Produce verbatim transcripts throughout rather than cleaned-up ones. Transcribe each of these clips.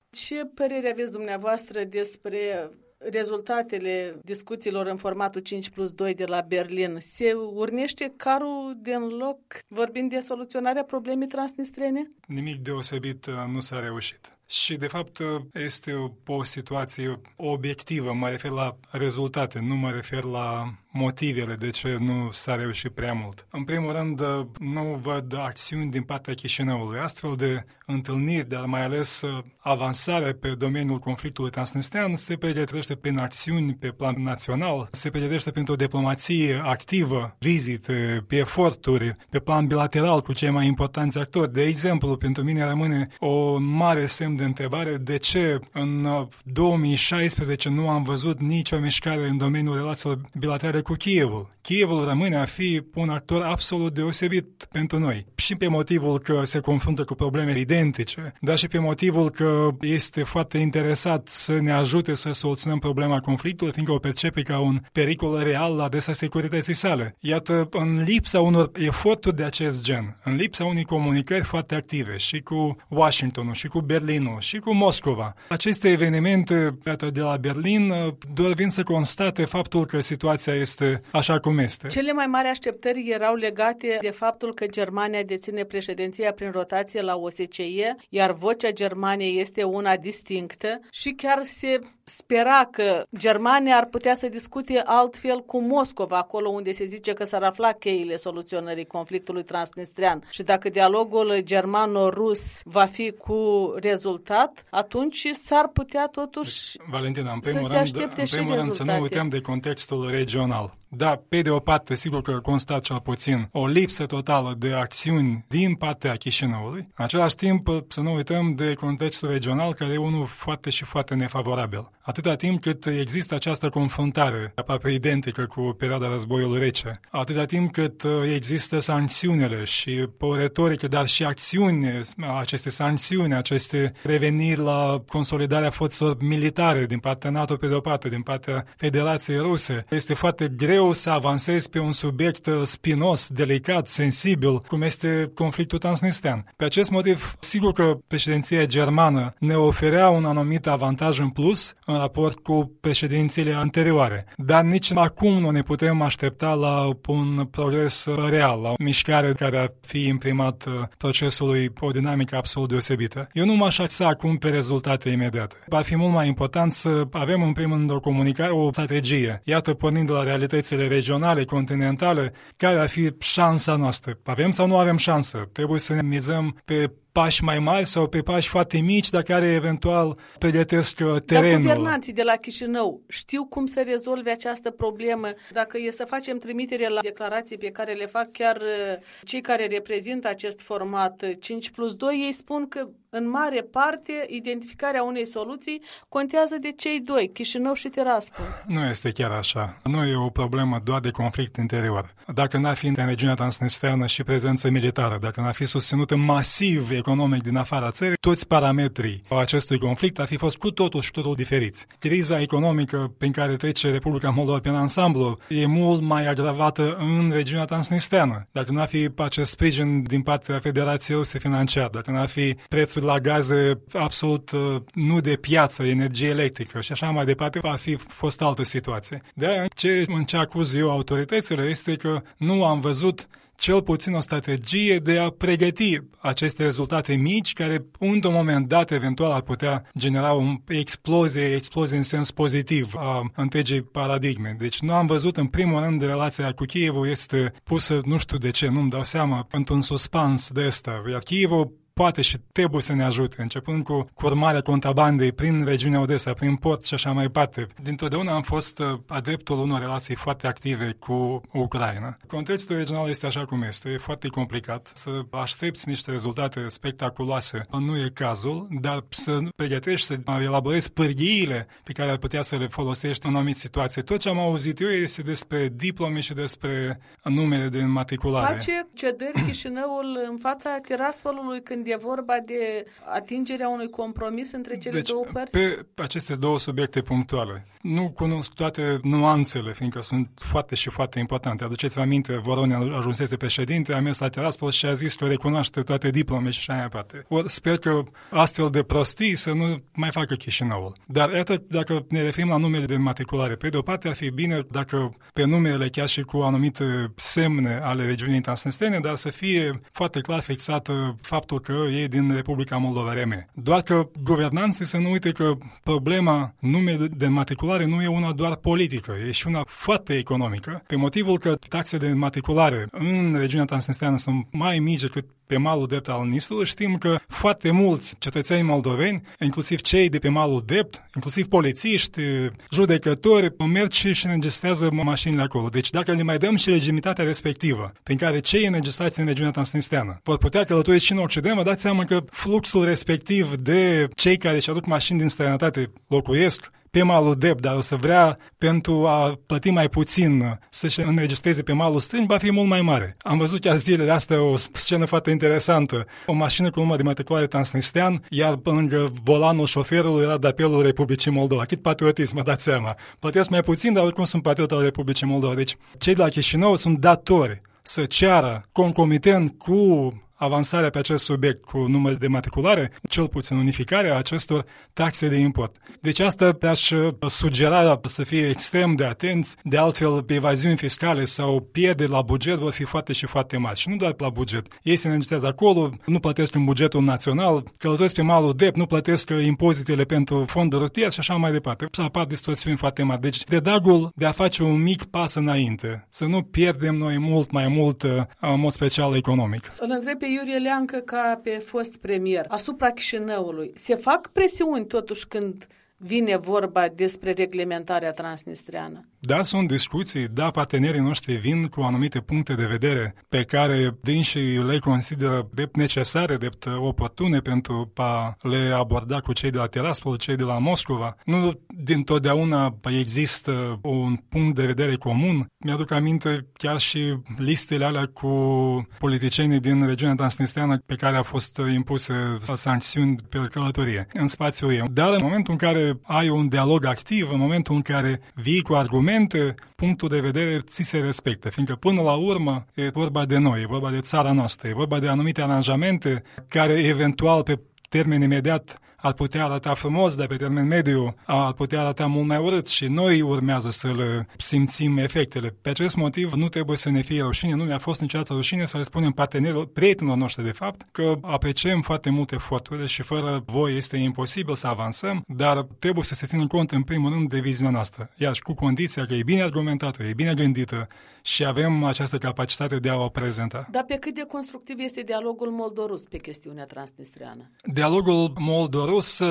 Ce părere aveți dumneavoastră despre rezultatele discuțiilor în formatul cinci plus doi de la Berlin? Se urnește carul din loc vorbind de soluționarea problemei transnistrene? Nimic deosebit nu s-a reușit. Și, de fapt, este o, o situație obiectivă, mă refer la rezultate, nu mă refer la motivele de ce nu s-a reușit prea mult. În primul rând, nu văd acțiuni din partea Chișinăului. Astfel de întâlniri, dar mai ales avansarea pe domeniul conflictului transnistrean, se pregătește prin acțiuni pe plan național, se pregătește printr-o diplomație activă, vizite, pe eforturi, pe plan bilateral cu cei mai importanți actori. De exemplu, pentru mine rămâne o mare semn de întrebare de ce în două mii șaisprezece nu am văzut nicio mișcare în domeniul relațiilor bilaterale cu Kievul. Kievul rămâne a fi un actor absolut deosebit pentru noi. Și pe motivul că se confruntă cu probleme identice, dar și pe motivul că este foarte interesat să ne ajute să soluționăm problema conflictului, fiindcă o percepe ca un pericol real la adresa securității sale. Iată, în lipsa unor eforturi de acest gen, în lipsa unei comunicări foarte active și cu Washingtonul, și cu Berlinul, și cu Moscova, aceste evenimente de la Berlin doar vin să constate faptul că situația este așa cum este. Cele mai mari așteptări erau legate de faptul că Germania deține președinția prin rotație la O S C E, iar vocea Germaniei este una distinctă și chiar se spera că Germania ar putea să discute altfel cu Moscova, acolo unde se zice că s-ar afla cheile soluționării conflictului transnistrean. Și dacă dialogul germano-rus va fi cu rezultat, atunci s-ar putea totuși Valentina, în primul să rând, se aștepte în și primul rând rezultate. să nu uităm de contextul regional. Da, pe de o parte, sigur că constat cel puțin o lipsă totală de acțiuni din partea Chișinăului. În același timp, să nu uităm de contextul regional, care e unul foarte și foarte nefavorabil. Atâta timp cât există această confruntare aproape identică cu perioada războiului rece, atâta timp cât există sancțiunile și o retorică, dar și acțiuni, aceste sancțiuni, aceste reveniri la consolidarea forțelor militare din partea NATO pe de o parte, din partea Federației Ruse, este foarte greu să avansezi pe un subiect spinos, delicat, sensibil, cum este conflictul transnistrean. Pe acest motiv, sigur că președinția germană ne oferea un anumit avantaj în plus în raport cu președințiile anterioare. Dar nici acum nu ne putem aștepta la un progres real, la o mișcare care ar fi imprimat procesului o dinamică absolut deosebită. Eu nu m-aș axa acum pe rezultate imediate. Ar fi mult mai important să avem în primul rând o comunicare, o strategie. Iată, pornind de la realitățile regionale, continentale, care ar fi șansa noastră. Avem sau nu avem șansă? Trebuie să ne mizăm pe pași mai mari sau pe pași foarte mici, dar care eventual pregătesc terenul. Dar guvernanții de la Chișinău știu cum să rezolve această problemă? Dacă e să facem trimitere la declarații pe care le fac chiar cei care reprezintă acest format cinci plus doi, ei spun că în mare parte identificarea unei soluții contează de cei doi, Chișinău și Tiraspol. Nu este chiar așa. Nu e o problemă doar de conflict interior. Dacă n-ar fi în regiunea transnistreană și prezență militară, dacă n-ar fi susținută masiv economic din afara țării, toți parametrii acestui conflict ar fi fost cu totul și totul diferiți. Criza economică prin care trece Republica Moldova pe ansamblu e mult mai agravată în regiunea transnistreană. Dacă n-ar fi acest sprijin din partea Federației Ruse financiar, dacă n-ar fi prețuri la gaze absolut nu de piață, energie electrică și așa mai departe, ar fi fost altă situație. De-aia ce ce acuz eu autoritățile este că nu am văzut cel puțin o strategie de a pregăti aceste rezultate mici care, într-un moment dat, eventual ar putea genera o explozie, explozie în sens pozitiv a întregii paradigme. Deci nu am văzut, în primul rând, relația cu Kievul este pusă, nu știu de ce, nu-mi dau seama, într-un suspans de ăsta. Iar Kievul poate și trebuie să ne ajute, începând cu urmarea contrabandei prin regiunea Odessa, prin port și așa mai departe. Dintotdeauna am fost adeptul unor relații foarte active cu Ucraina. Contextul regional este așa cum este, e foarte complicat. Să aștepți niște rezultate spectaculoase nu e cazul, dar să pregătești, să elaborezi pârghiile pe care ar putea să le folosești în o anumită situație. Tot ce am auzit eu este despre diplome și despre numere de înmatriculare. Face cedări Chișinăul în fața Tiraspolului când când e vorba de atingerea unui compromis între cele deci, două părți? Pe aceste două subiecte punctuale. Nu cunosc toate nuanțele, fiindcă sunt foarte și foarte importante. Aduceți-vă aminte, Voronin ajunsese președinte, a mers la Tiraspol și a zis că recunoaște toate diplome și așa mai departe. Or, sper că astfel de prostii să nu mai facă Chișinăul. Dar iată, dacă ne referim la numele de înmatriculare, pe de o parte ar fi bine dacă pe numerele chiar și cu anumite semne ale regiunii transnistrene, dar să fie foarte clar fixată faptul că e din Republica Moldova R M. Doar că guvernanții să nu uite că problema numelui de înmatriculare nu e una doar politică, e și una foarte economică, pe motivul că taxele de înmatriculare în regiunea transnistreană sunt mai mici decât pe malul drept al Nistrului. Știm că foarte mulți cetățeni moldoveni, inclusiv cei de pe malul drept, inclusiv polițiști, judecători, merg și își înregistrează mașinile acolo. Deci dacă le mai dăm și legitimitatea respectivă, prin care cei înregistrați în regiunea transnistreană vor putea călători și în Occident, vă dați seama că fluxul respectiv de cei care își aduc mașini din străinătate locuiesc pe malul drept, dar o să vrea pentru a plăti mai puțin să-și înregistreze pe malul stâng, va fi mult mai mare. Am văzut chiar zilele astea o scenă foarte interesantă. O mașină cu număr de matriculare transnistrean, iar pe lângă volanul șoferului era de apelul Republicii Moldova. Cât patriotism, mă dați seama. Plătesc mai puțin, dar oricum sunt patriot al Republicii Moldova. Deci cei de la Chișinău sunt datori să ceară concomitent cu avansarea pe acest subiect cu număr de matriculare, cel puțin unificarea acestor taxe de import. Deci asta te-aș sugera să fie extrem de atenți, de altfel evaziuni fiscale sau pierderi la buget vor fi foarte și foarte mari. Și nu doar la buget. Ei se înregistrează acolo, nu plătesc în bugetul național, călătoresc pe malul drept, nu plătesc impozitele pentru fonduri rutiere și așa mai departe. Să apar distorsiuni foarte mari. Deci de dragul de a face un mic pas înainte, să nu pierdem noi mult mai mult în mod special economic. Îl întreb pe Iurie Leancă ca pe fost premier asupra Chișinăului. Se fac presiuni totuși când vine vorba despre reglementarea transnistreană? Da, sunt discuții, da, partenerii noștri vin cu anumite puncte de vedere pe care dânsii le consideră drept necesare, drept oportune pentru a le aborda cu cei de la Tiraspol, cei de la Moscova. Nu dintotdeauna există un punct de vedere comun. Mi-aduc aminte chiar și listele alea cu politicienii din regiunea transnistreană pe care a fost impuse sancțiuni pe călătorie în spațiul ei. Dar în momentul în care ai un dialog activ, în momentul în care vii cu argumente, punctul de vedere ți se respectă, fiindcă până la urmă e vorba de noi, e vorba de țara noastră, e vorba de anumite aranjamente care eventual pe termen imediat ar putea arăta frumos, dar pe termen mediu ar putea arăta mult mai urât și noi urmează să le simțim efectele. Pe acest motiv nu trebuie să ne fie rușine, nu ne-a fost niciodată rușine să le spunem partenerilor, prietenilor noștri de fapt, că apreciem foarte multe eforturile și fără voi este imposibil să avansăm, dar trebuie să se țină cont în primul rând de viziunea noastră, iar și cu condiția că e bine argumentată, e bine gândită și avem această capacitate de a o prezenta. Dar pe cât de constructiv este dialogul moldorus pe chestiunea transnistreană? Dialogul moldorus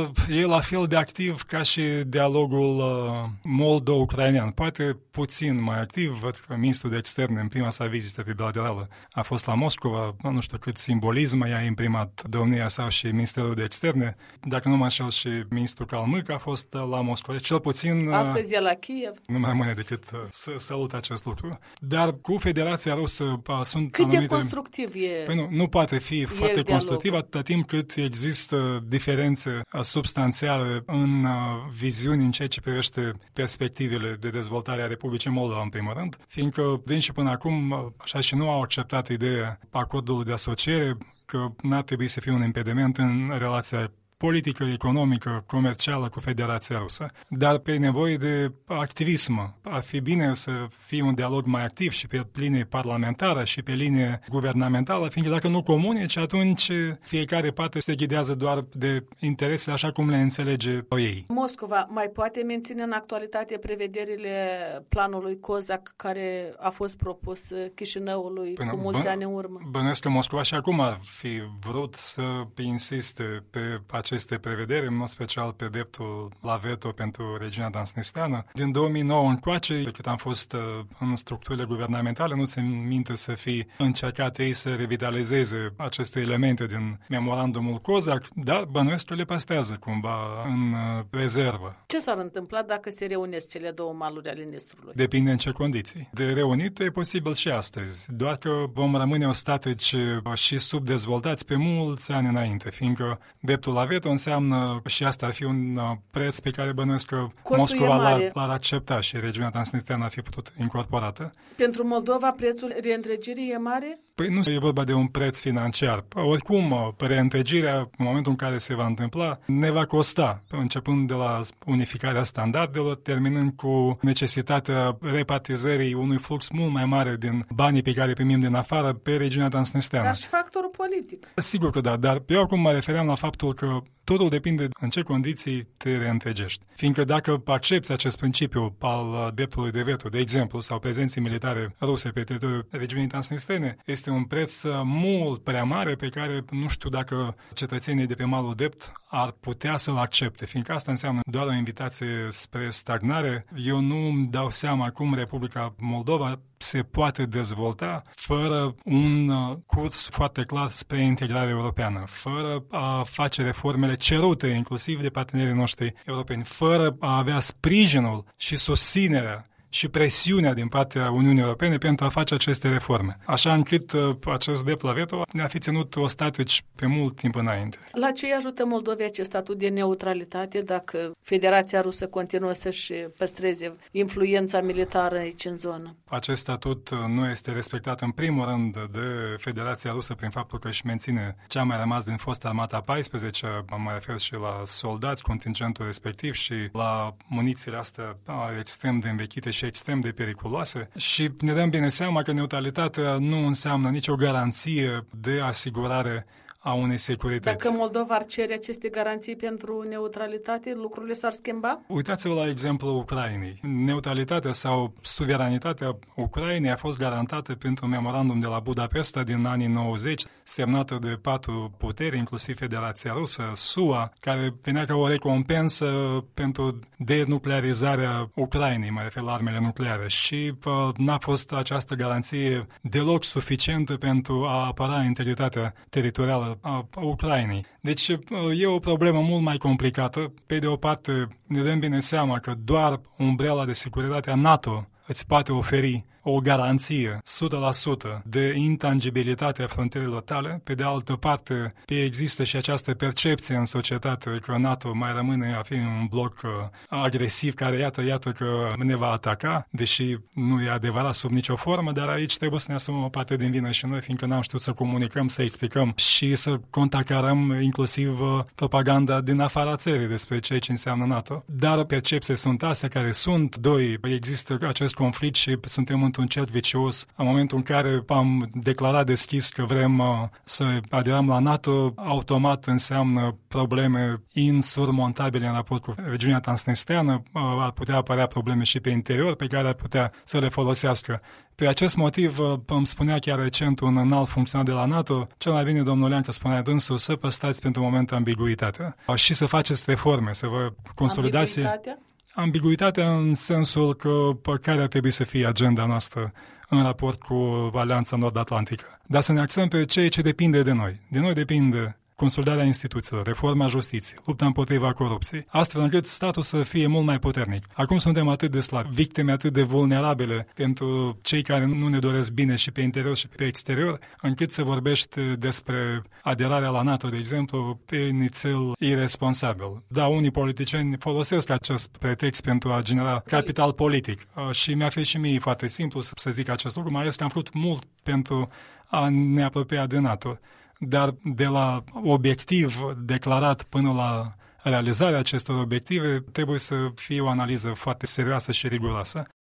e la fel de activ ca și dialogul uh, moldo-ucrainean. Poate puțin mai activ, văd că ministrul de externe în prima sa vizită pe bilaterală a fost la Moscova, nu știu cât simbolism i-a imprimat domnia sa și Ministerul de Externe, dacă nu mă înșel și ministrul Calmâc a fost la Moscova. Cel puțin... Uh, Astăzi e la Kiev. Nu mai rămâne decât uh, să salut acest lucru. Dar cu Federația Rusă uh, sunt cât anumite... Cât de constructiv e? Păi nu, nu poate fi foarte dialogul. constructiv atâta timp cât există diferențe substanțiale în viziuni în ceea ce privește perspectivele de dezvoltare a Republicii Moldova, în primul rând, fiindcă din și până acum, așa și nu au acceptat ideea acordului de asociere, că n-ar trebui să fie un impediment în relația politică, economică, comercială cu Federația Rusă, dar pe nevoie de activism. Ar fi bine să fie un dialog mai activ și pe linie parlamentară și pe linie guvernamentală, fiindcă dacă nu comunici, atunci fiecare parte se ghidează doar de interesele așa cum le înțelege ei. Moscova mai poate menține în actualitate prevederile planului COSAC care a fost propus Chișinăului Până, cu mulți bă, ani în urmă? Bănuiesc că Moscova și acum ar fi vrut să insiste pe acest aceste prevederi, în mod special pe dreptul la veto pentru regiunea transnistreană. Din două mii nouă încoace, cât am fost în structurile guvernamentale, nu se minte să fi încercat ei să revitalizeze aceste elemente din memorandumul COSAC, dar bănuiesc că le păstrează cumva în rezervă. Ce s-ar întâmpla dacă se reunesc cele două maluri ale Nistrului? Depinde în ce condiții. De reunit e posibil și astăzi, doar că vom rămâne ostatici și subdezvoltați pe mulți ani înainte, fiindcă dreptul la veto înseamnă, și asta ar fi un preț pe care bănuiesc că Costul Moscova l-ar, l-ar accepta și regiunea transnistreană ar fi putut incorporată. Pentru Moldova prețul reîntregirii e mare? Păi nu e vorba de un preț financiar. Oricum, reîntregirea, în momentul în care se va întâmpla, ne va costa, începând de la unificarea standardelor, terminând cu necesitatea repartizării unui flux mult mai mare din banii pe care primim din afară pe regiunea transnistreană. Dar și factorul politic. Sigur că da, dar eu acum mă refeream la faptul că totul depinde în ce condiții te reîntregești. Fiindcă dacă accepți acest principiu al dreptului de veto, de exemplu, sau prezenții militare ruse pe teritoriul regiunii transnistrene, este un preț mult prea mare pe care nu știu dacă cetățenii de pe malul drept ar putea să-l accepte, fiindcă asta înseamnă doar o invitație spre stagnare. Eu nu îmi dau seama cum Republica Moldova se poate dezvolta fără un curs foarte clar spre integrare europeană, fără a face reformele cerute, inclusiv de partenerii noștri europeni, fără a avea sprijinul și susținerea și presiunea din partea Uniunii Europene pentru a face aceste reforme. Așa încât uh, acest drept la veto ne-a fi ținut ostatici pe mult timp înainte. La ce îi ajută Moldovei acest statut de neutralitate dacă Federația Rusă continuă să-și păstreze influența militară aici în zonă? Acest statut nu este respectat în primul rând de Federația Rusă prin faptul că își menține ce a mai rămas din fosta armata a paisprezecea, mă refer și la soldați, contingentul respectiv și la munițiile astea extrem de învechite și extrem de periculoase, și ne dăm bine seama că neutralitatea nu înseamnă nicio garanție de asigurare a unei securități. Dacă Moldova ar cere aceste garanții pentru neutralitate, lucrurile s-ar schimba? Uitați-vă la exemplul Ucrainei. Neutralitatea sau suveranitatea Ucrainei a fost garantată printr-un memorandum de la Budapesta din anii nouăzeci, semnată de patru puteri, inclusiv Federația Rusă, S U A, care venea ca o recompensă pentru denuclearizarea Ucrainei, mă refer la armele nucleare, și uh, n-a fost această garanție deloc suficientă pentru a apăra integritatea teritorială a Ucrainei. Deci e o problemă mult mai complicată. Pe de o parte, ne dăm bine seama că doar umbrela de securitate a NATO îți poate oferi o garanție o sută la sută de intangibilitate a frontierelor tale. Pe de altă parte, există și această percepție în societate că NATO mai rămâne a fi un bloc agresiv care iată, iată că ne va ataca, deși nu e adevărat sub nicio formă, dar aici trebuie să ne asumăm o parte din vină și noi, fiindcă n-am știut să comunicăm, să explicăm și să contracarăm inclusiv propaganda din afara țării despre ceea ce înseamnă NATO. Dar percepții sunt astea care sunt. Doi, există acest conflict și suntem într-un cerc vicios. În momentul în care am declarat deschis că vrem uh, să aderăm la NATO, automat înseamnă probleme insurmontabile în raport cu regiunea transnistreană. Uh, ar putea apărea probleme și pe interior pe care ar putea să le folosească. Pe acest motiv, uh, îmi spunea chiar recent un înalt funcționar de la NATO, cel mai bine, domnul Leancă, spunea dânsul, să păstrați pentru moment ambiguitatea uh, și să faceți reforme, să vă consolidați. Ambiguitatea? Ambiguitatea în sensul că care ar trebui să fie agenda noastră în raport cu Alianța Nord-Atlantică. Dar să ne axăm pe ceea ce depinde de noi. De noi depinde consolidarea instituțiilor, reforma justiției, lupta împotriva corupției, astfel încât statul să fie mult mai puternic. Acum suntem atât de slabi, victime atât de vulnerabile pentru cei care nu ne doresc bine și pe interior și pe exterior, încât să vorbești despre aderarea la NATO, de exemplu, pe nițel irresponsabil. Da, unii politicieni folosesc acest pretext pentru a genera capital politic și mi-a fost și mie foarte simplu să zic acest lucru, mai ales că am făcut mult pentru a ne apropia de NATO. Dar de la obiectiv declarat până la realizarea acestor obiective trebuie să fie o analiză foarte serioasă și riguroasă.